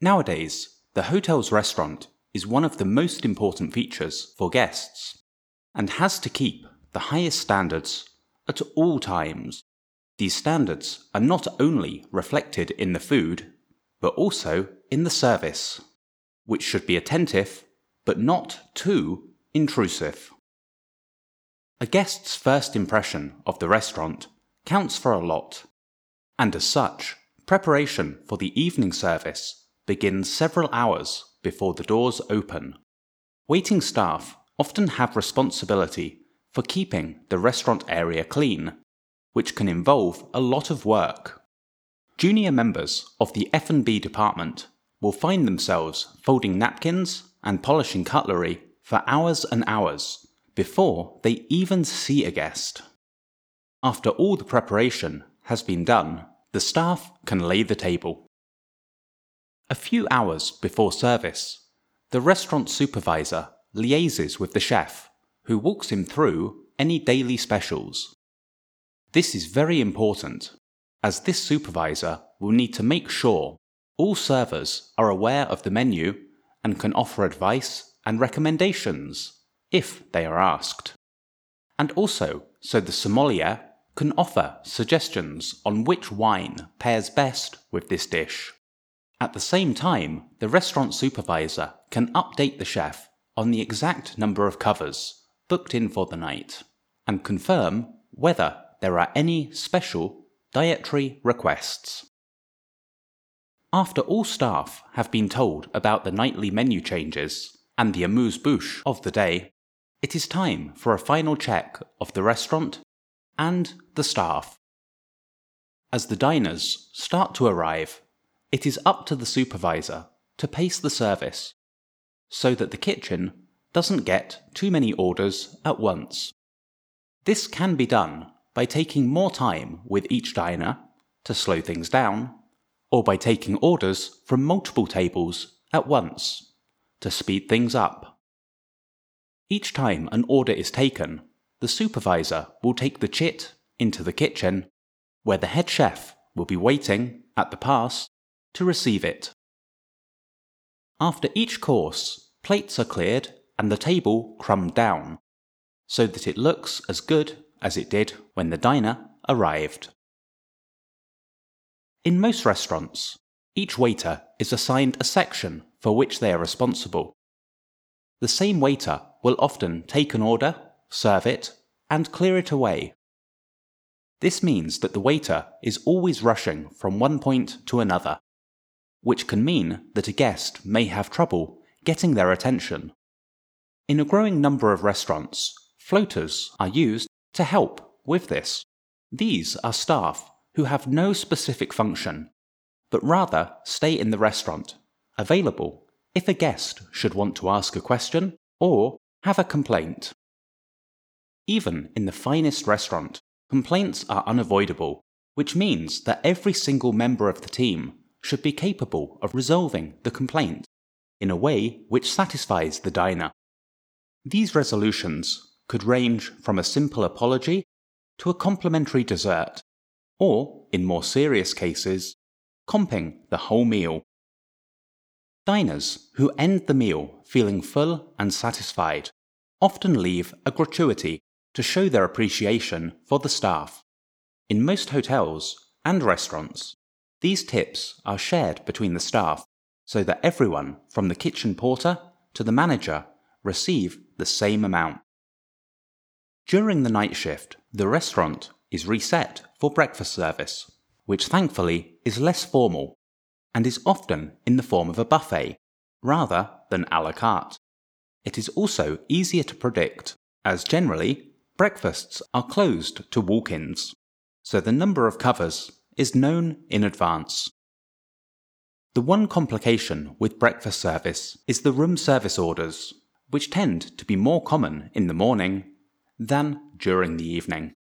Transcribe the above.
Nowadays, the hotel's restaurant is one of the most important features for guests and has to keep the highest standards at all times. These standards are not only reflected in the food, but also in the service, which should be attentive but not too intrusive. A guest's first impression of the restaurant counts for a lot, and as such, preparation for the evening service begins several hours before the doors open. Waiting staff often have responsibility for keeping the restaurant area clean, which can involve a lot of work. Junior members of the F&B department will find themselves folding napkins and polishing cutlery for hours and hours before they even see a guest. After all the preparation has been done, the staff can lay the table. A few hours before service, the restaurant supervisor liaises with the chef, who walks him through any daily specials. This is very important, as this supervisor will need to make sure all servers are aware of the menu and can offer advice and recommendations if they are asked, and also so the sommelier can offer suggestions on which wine pairs best with this dish. At the same time, the restaurant supervisor can update the chef on the exact number of covers booked in for the night and confirm whether there are any special dietary requests. After all staff have been told about the nightly menu changes and the amuse-bouche of the day, it is time for a final check of the restaurant and the staff. As the diners start to arrive, it is up to the supervisor to pace the service so that the kitchen doesn't get too many orders at once. This can be done by taking more time with each diner to slow things down, or by taking orders from multiple tables at once to speed things up. Each time an order is taken, the supervisor will take the chit into the kitchen, where the head chef will be waiting at the pass to receive it. After each course, plates are cleared and the table crumbed down, so that it looks as good as it did when the diner arrived. In most restaurants, each waiter is assigned a section for which they are responsible. The same waiter will often take an order, serve it, and clear it away. This means that the waiter is always rushing from one point to another, which can mean that a guest may have trouble getting their attention. In a growing number of restaurants, floaters are used to help with this. These are staff who have no specific function, but rather stay in the restaurant, available if a guest should want to ask a question or have a complaint. Even in the finest restaurant, complaints are unavoidable, which means that every single member of the team should be capable of resolving the complaint in a way which satisfies the diner. These resolutions could range from a simple apology to a complimentary dessert, or, in more serious cases, comping the whole meal. Diners who end the meal feeling full and satisfied often leave a gratuity to show their appreciation for the staff. In most hotels and restaurants, these tips are shared between the staff so that everyone from the kitchen porter to the manager receive the same amount. During the night shift, the restaurant is reset for breakfast service, which thankfully is less formal and is often in the form of a buffet rather than à la carte. It is also easier to predict, as generally breakfasts are closed to walk-ins, so the number of covers is known in advance. The one complication with breakfast service is the room service orders, which tend to be more common in the morning than during the evening.